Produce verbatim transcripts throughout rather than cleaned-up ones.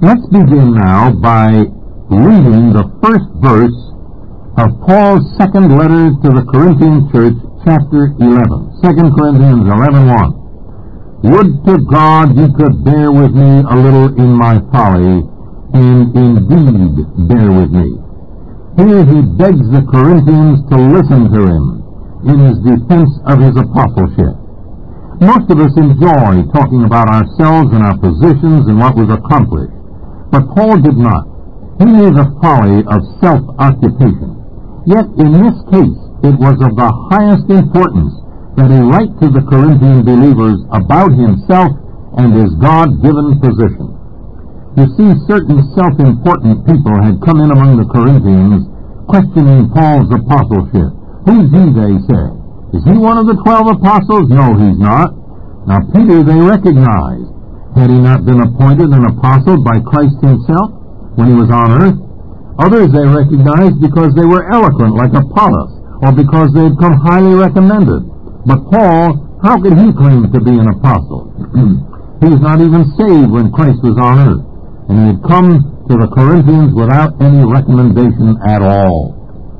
Let's begin now by reading the first verse of Paul's second letter to the Corinthian church, chapter eleven. Second Corinthians eleven one. Would to God you could bear with me a little in my folly, and indeed bear with me. Here he begs the Corinthians to listen to him in his defense of his apostleship. Most of us enjoy talking about ourselves and our positions and what we've accomplished, but Paul did not. He knew the folly of self-occupation. Yet in this case, it was of the highest importance that he write to the Corinthian believers about himself and his God-given position. You see, certain self-important people had come in among the Corinthians questioning Paul's apostleship. Who's he, they said? Is he one of the twelve apostles? No, he's not. Now, Peter they recognized. Had he not been appointed an apostle by Christ himself when he was on earth? Others they recognized because they were eloquent, like Apollos, or because they had come highly recommended. But Paul, how could he claim to be an apostle? He was not even saved when Christ was on earth, and he had come to the Corinthians without any recommendation at all.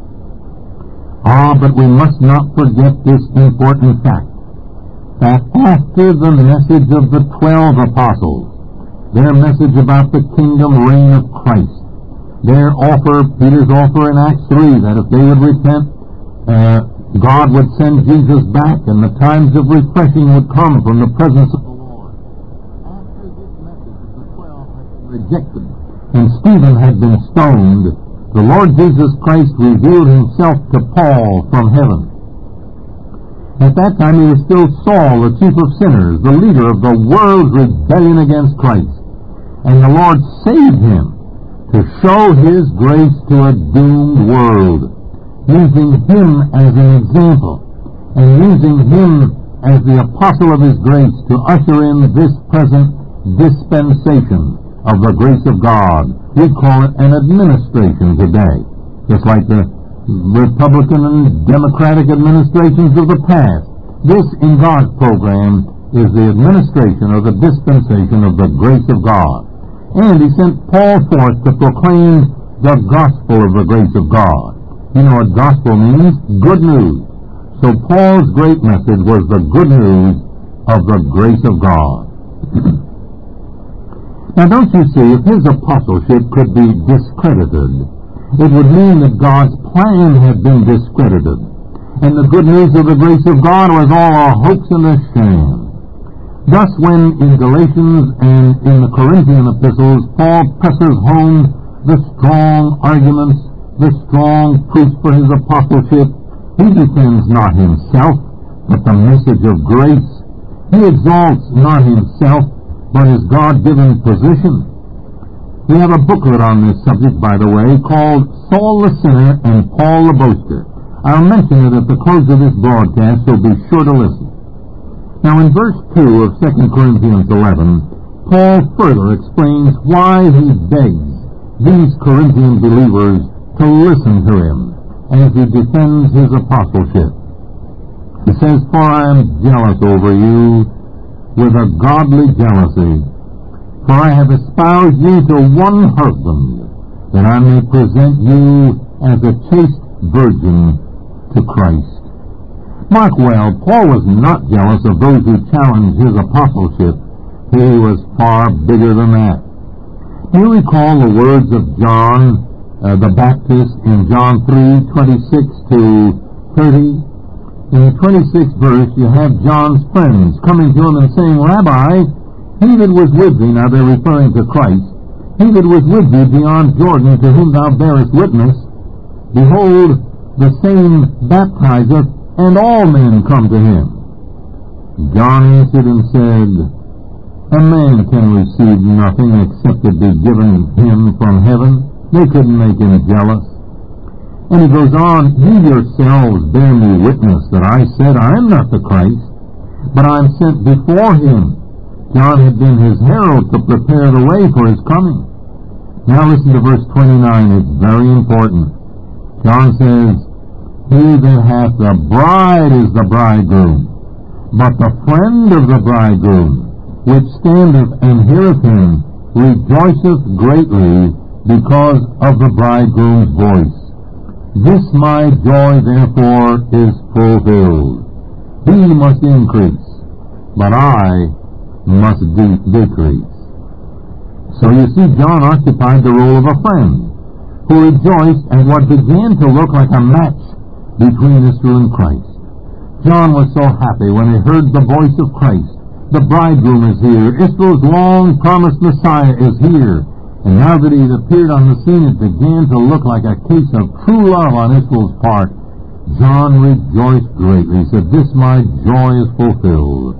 Ah, but we must not forget this important fact, that after the message of the twelve apostles, their message about the kingdom reign of Christ, their offer, Peter's offer in Acts three, that if they would repent, uh, God would send Jesus back and the times of refreshing would come from the presence of the Lord. After this message of the twelve had been rejected and Stephen had been stoned, the Lord Jesus Christ revealed himself to Paul from heaven. At that time he was still Saul, the chief of sinners, the leader of the world's rebellion against Christ. And the Lord saved him to show his grace to a doomed world, using him as an example, and using him as the apostle of his grace to usher in this present dispensation of the grace of God. We'd call it an administration today, just like the Republican and Democratic administrations of the past. This, in God's program, is the administration or the dispensation of the grace of God. And he sent Paul forth to proclaim the gospel of the grace of God. You know what gospel means? Good news. So Paul's great message was the good news of the grace of God. Now don't you see, if his apostleship could be discredited, it would mean that God's plan had been discredited, and the good news of the grace of God was all a hoax and a sham. Thus, when in Galatians and in the Corinthian epistles, Paul presses home the strong arguments, the strong proofs for his apostleship, he defends not himself, but the message of grace. He exalts not himself, but his God-given position. We have a booklet on this subject, by the way, called Saul the Sinner and Paul the Boaster. I'll mention it at the close of this broadcast, so be sure to listen. Now, in verse two of Second Corinthians eleven, Paul further explains why he begs these Corinthian believers to listen to him as he defends his apostleship. He says, "For I am jealous over you with a godly jealousy, for I have espoused you to one husband, that I may present you as a chaste virgin to Christ." Mark well, Paul was not jealous of those who challenged his apostleship. He was far bigger than that. Do you recall the words of John uh, the Baptist in John three twenty-six to thirty? In the twenty-sixth verse, you have John's friends coming to him and saying, "Rabbi, he that was with thee," now they're referring to Christ, "he that was with thee beyond Jordan, to whom thou bearest witness, behold, the same baptizeth, and all men come to him." John answered and said, "A man can receive nothing except it be given him from heaven." They couldn't make him jealous. And he goes on, "You yourselves bear me witness that I said, I am not the Christ, but I am sent before him." John had been his herald to prepare the way for his coming. Now listen to verse twenty-nine. It's very important. John says, "He that hath the bride is the bridegroom, but the friend of the bridegroom, which standeth and heareth him, rejoiceth greatly because of the bridegroom's voice. This my joy therefore is fulfilled. He must increase, but I must de- decrease. So you see, John occupied the role of a friend who rejoiced at what began to look like a match between Israel and Christ. John was so happy when he heard the voice of Christ. The bridegroom is here. Israel's long-promised Messiah is here. And now that he had appeared on the scene, it began to look like a case of true love on Israel's part. John rejoiced greatly. He said, this my joy is fulfilled.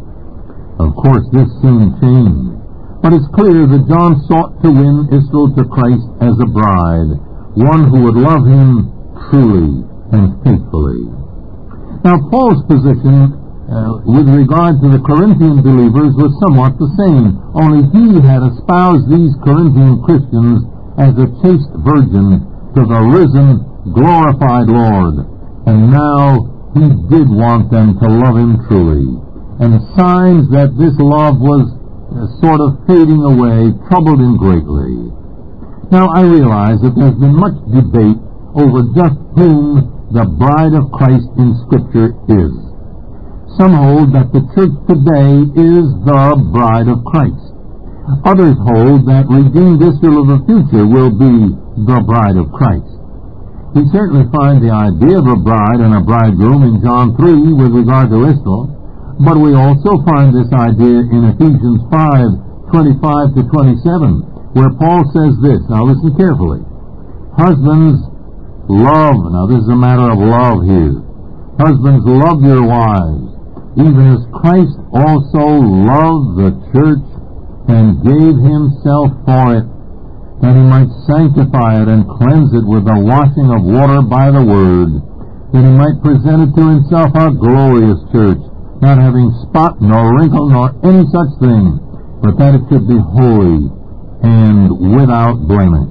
Of course, this soon changed. But it's clear that John sought to win Israel to Christ as a bride, one who would love him truly and faithfully. Now, Paul's position uh, with regard to the Corinthian believers was somewhat the same, only he had espoused these Corinthian Christians as a chaste virgin to the risen, glorified Lord. And now he did want them to love him truly. And signs that this love was uh, sort of fading away troubled him greatly. Now, I realize that there's been much debate over just whom the bride of Christ in Scripture is. Some hold that the church today is the bride of Christ. Others hold that redeemed Israel of the future will be the bride of Christ. We certainly find the idea of a bride and a bridegroom in John three with regard to Israel, but we also find this idea in Ephesians five, twenty-five to twenty-seven, where Paul says this. Now listen carefully. Husbands, love. Now this is a matter of love here. Husbands, love your wives, even as Christ also loved the church and gave himself for it, that he might sanctify it and cleanse it with the washing of water by the word, that he might present it to himself a glorious church, not having spot nor wrinkle nor any such thing, but that it should be holy and without blemish.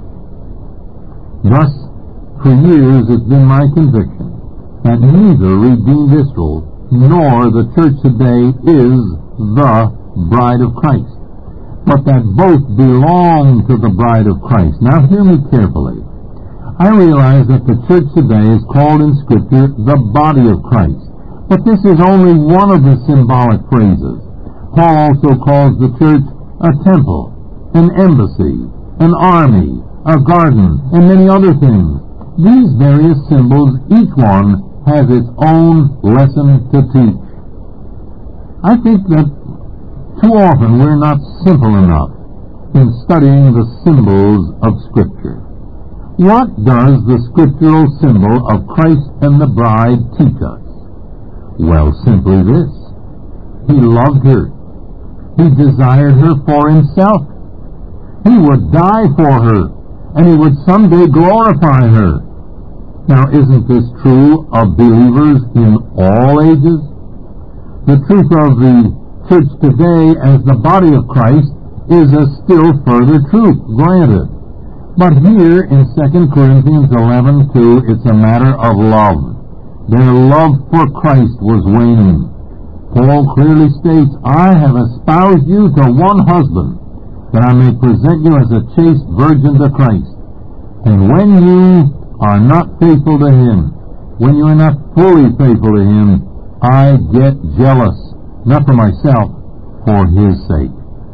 Thus, for years it's been my conviction that neither redeemed Israel nor the church today is the bride of Christ, but that both belong to the bride of Christ. Now hear me carefully. I realize that the church today is called in Scripture the body of Christ, but this is only one of the symbolic phrases. Paul also calls the church a temple, an embassy, an army, a garden, and many other things. These various symbols, each one has its own lesson to teach. I think that too often we're not simple enough in studying the symbols of Scripture. What does the scriptural symbol of Christ and the bride teach us? Well, simply this. He loved her. He desired her for himself. He would die for her, and he would someday glorify her. Now, isn't this true of believers in all ages? The truth of the church today as the body of Christ is a still further truth, granted. But here in Second Corinthians eleven two, it's a matter of love. Their love for Christ was waning. Paul clearly states, I have espoused you to one husband, that I may present you as a chaste virgin to Christ. And when you are not faithful to him, when you are not fully faithful to him, I get jealous, not for myself, for his sake.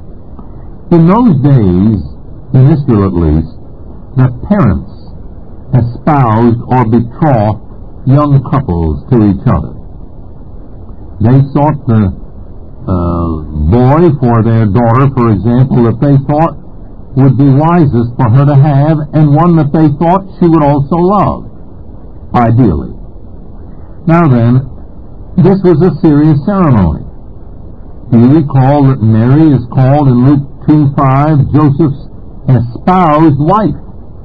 In those days, in Israel at least, the parents espoused or betrothed young couples to each other. They sought the uh, boy for their daughter, for example, that they thought would be wisest for her to have, and one that they thought she would also love, ideally. Now then, this was a serious ceremony. You recall that Mary is called in Luke two five Joseph's espoused wife.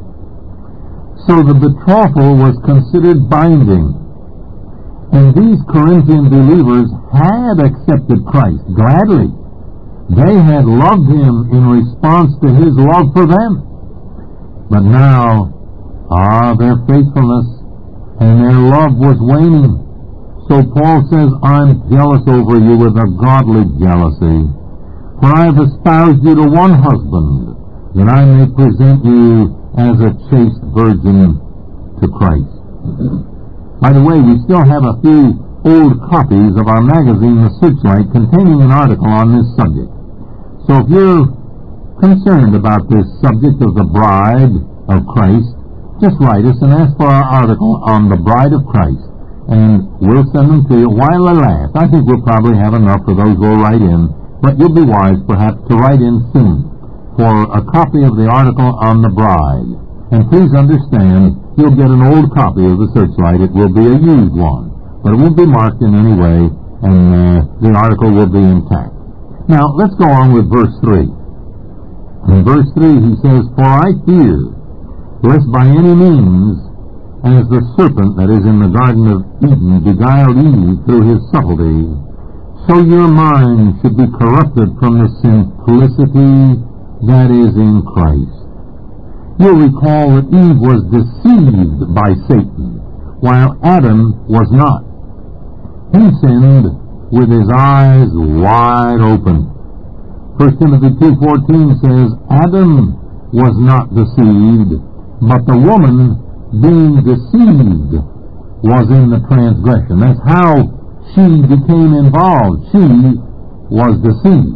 So the betrothal was considered binding. And these Corinthian believers had accepted Christ gladly. They had loved him in response to his love for them. But now, ah, their faithfulness and their love was waning. So Paul says, I'm jealous over you with a godly jealousy. For I have espoused you to one husband, that I may present you as a chaste virgin to Christ. By the way, we still have a few old copies of our magazine, The Searchlight, containing an article on this subject. So if you're concerned about this subject of the bride of Christ, just write us and ask for our article on the bride of Christ, and we'll send them to you while they last. I think we'll probably have enough for those who will write in, but you'll be wise perhaps to write in soon for a copy of the article on the bride. And please understand, you'll get an old copy of the Searchlight. It will be a used one, but it won't be marked in any way, and uh, the article will be intact. Now, let's go on with verse three. In verse three, he says, For I fear, lest by any means, as the serpent that is in the Garden of Eden beguiled Eve through his subtlety, so your mind should be corrupted from the simplicity that is in Christ. You'll recall that Eve was deceived by Satan, while Adam was not. He sinned with his eyes wide open. First Timothy two fourteen says, Adam was not deceived, but the woman, being deceived, was in the transgression. That's how she became involved. She was deceived.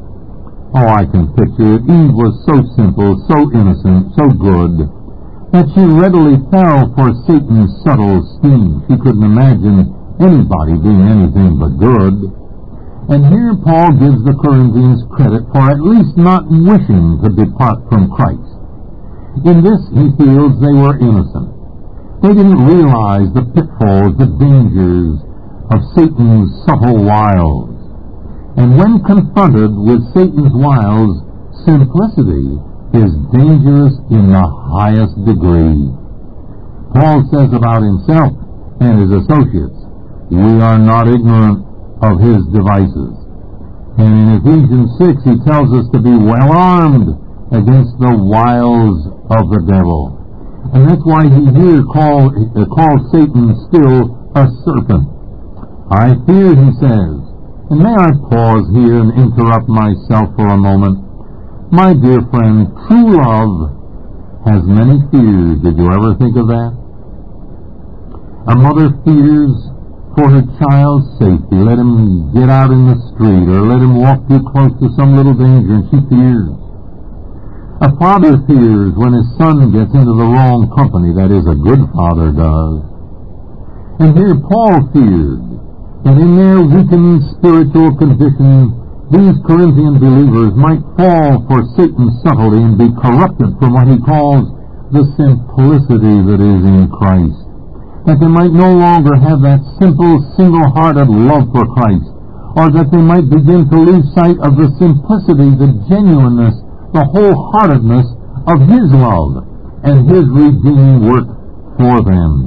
Oh, I can picture it. Eve was so simple, so innocent, so good, that she readily fell for Satan's subtle scheme. She couldn't imagine anybody being anything but good. And here Paul gives the Corinthians credit for at least not wishing to depart from Christ. In this, he feels they were innocent. They didn't realize the pitfalls, the dangers of Satan's subtle wiles. And when confronted with Satan's wiles, simplicity is dangerous in the highest degree. Paul says about himself and his associates, we are not ignorant of his devices. And in Ephesians six, he tells us to be well armed against the wiles of the devil. And that's why he here called, uh, called Satan still a serpent. I fear, he says, and may I pause here and interrupt myself for a moment? My dear friend, true love has many fears. Did you ever think of that? A mother fears for her child's safety. Let him get out in the street, or let him walk too close to some little danger, and she fears. A father fears when his son gets into the wrong company. That is, a good father does. And here Paul feared that in their weakened spiritual condition, these Corinthian believers might fall for Satan's subtlety and be corrupted from what he calls the simplicity that is in Christ. That they might no longer have that simple, single-hearted love for Christ, or that they might begin to lose sight of the simplicity, the genuineness, the wholeheartedness of his love and his redeeming work for them.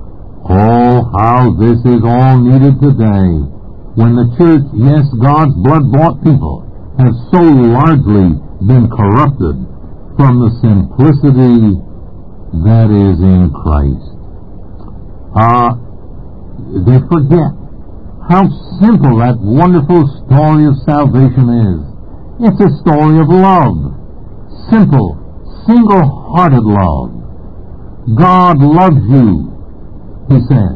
Oh, how this is all needed today, when the church, yes, God's blood-bought people, have so largely been corrupted from the simplicity that is in Christ. Ah, uh, they forget how simple that wonderful story of salvation is. It's a story of love. Simple, single-hearted love. God loves you, he said.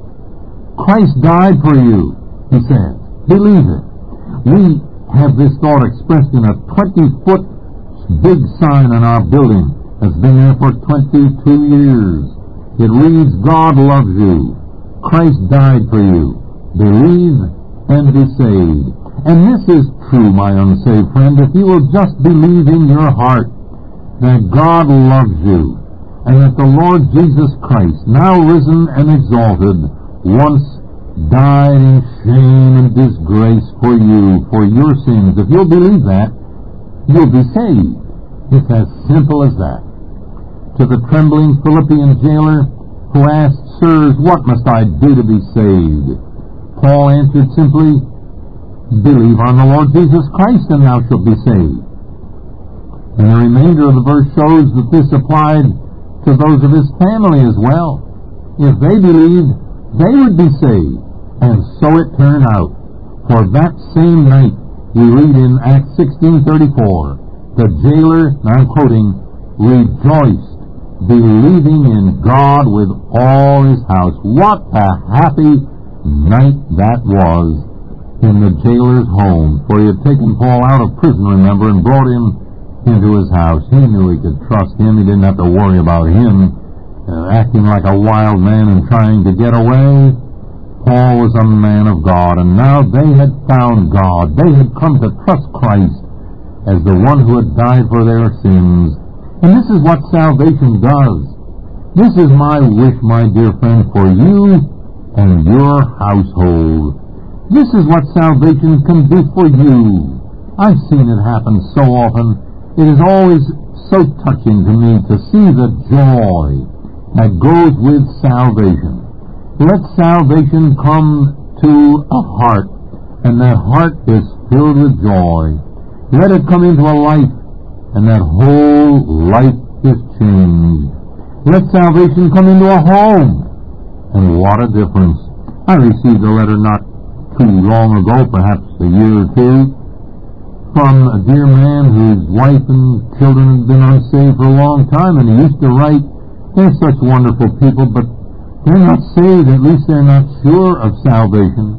Christ died for you, he said. Believe it. We have this thought expressed in a twenty-foot big sign on our building that's been there for twenty-two years. It reads, God loves you. Christ died for you. Believe and be saved. And this is true, my unsaved friend, if you will just believe in your heart that God loves you, and that the Lord Jesus Christ, now risen and exalted, once died in shame and disgrace for you, for your sins. If you'll believe that, you'll be saved. It's as simple as that. To the trembling Philippian jailer who asked, Sirs, what must I do to be saved? Paul answered simply, Believe on the Lord Jesus Christ, and thou shalt be saved. And the remainder of the verse shows that this applied to those of his family as well. If they believed, they would be saved. And so it turned out. For that same night, we read in Acts sixteen thirty-four, The jailer, I'm quoting, rejoiced, believing in God with all his house. What a happy night that was in the jailer's home, for he had taken Paul out of prison, remember, and brought him into his house. He knew he could trust him. He didn't have to worry about him uh, acting like a wild man and trying to get away. Paul was a man of God, and now they had found God. They had come to trust Christ as the one who had died for their sins. And this is what salvation does. This is my wish, my dear friend, for you and your household. This is what salvation can do for you. I've seen it happen so often. It is always so touching to me to see the joy that goes with salvation. Let salvation come to a heart, and that heart is filled with joy. Let it come into a life, and that whole life is changed. Let salvation come into a home, and what a difference. I received a letter not too long ago, perhaps a year or two, from a dear man whose wife and children had been unsaved for a long time, and he used to write, they're such wonderful people, but they're not saved, at least they're not sure of salvation.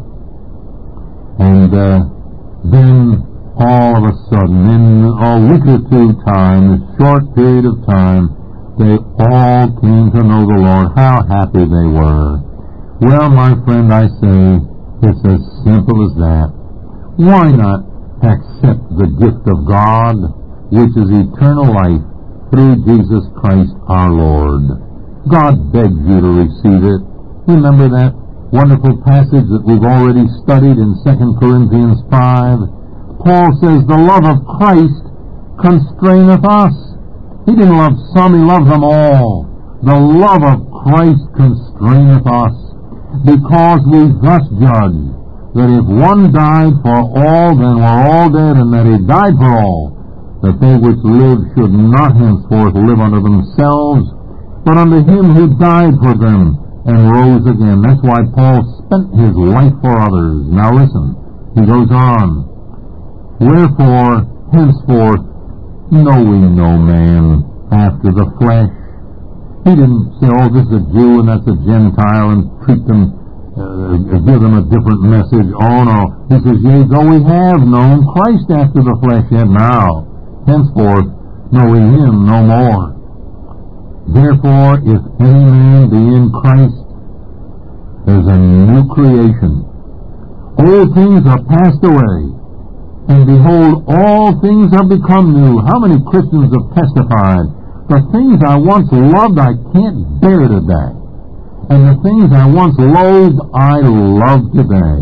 And uh, then all of a sudden, in a week or two time, a short period of time, they all came to know the Lord. How happy they were. Well, my friend, I say, it's as simple as that. Why not accept the gift of God, which is eternal life, through Jesus Christ our Lord? God begs you to receive it. Remember that wonderful passage that we've already studied in Second Corinthians five? Paul says, the love of Christ constraineth us. He didn't love some, he loved them all. The love of Christ constraineth us, because we thus judge that if one died for all, then we're all dead, and that he died for all, that they which live should not henceforth live unto themselves, but unto him who died for them and rose again. That's why Paul spent his life for others. Now listen, he goes on. Wherefore, henceforth, know we no man after the flesh. He didn't say, oh, this is a Jew and that's a Gentile, and treat them, uh, give them a different message. Oh, no. He says, yea, though we have known Christ after the flesh, yet now, henceforth, know we him no more. Therefore, if any man be in Christ, there's a new creation. Old things are passed away, and behold, all things have become new. How many Christians have testified, the things I once loved I can't bear today, and the things I once loathed I love today?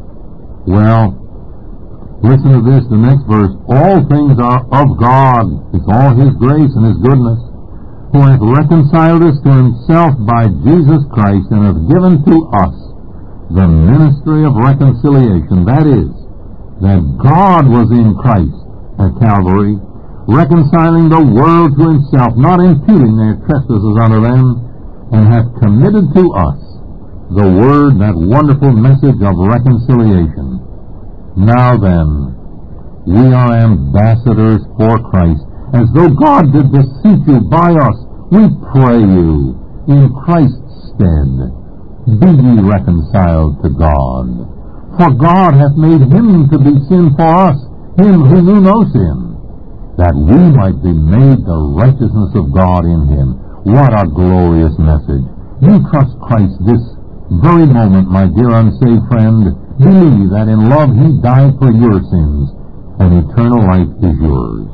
Well, listen to this, the next verse. All things are of God. It's all his grace and his goodness, who hath reconciled us to himself by Jesus Christ, and hath given to us the ministry of reconciliation. That is, that God was in Christ at Calvary, reconciling the world to himself, not imputing their trespasses unto them, and hath committed to us the word, that wonderful message of reconciliation. Now then, we are ambassadors for Christ, as though God did beseech you by us. We pray you, in Christ's stead, be ye reconciled to God. For God hath made him to be sin for us, him who knew no sin, that we might be made the righteousness of God in him. What a glorious message. You trust Christ this very moment, my dear unsaved friend. Believe that in love he died for your sins, and eternal life is yours.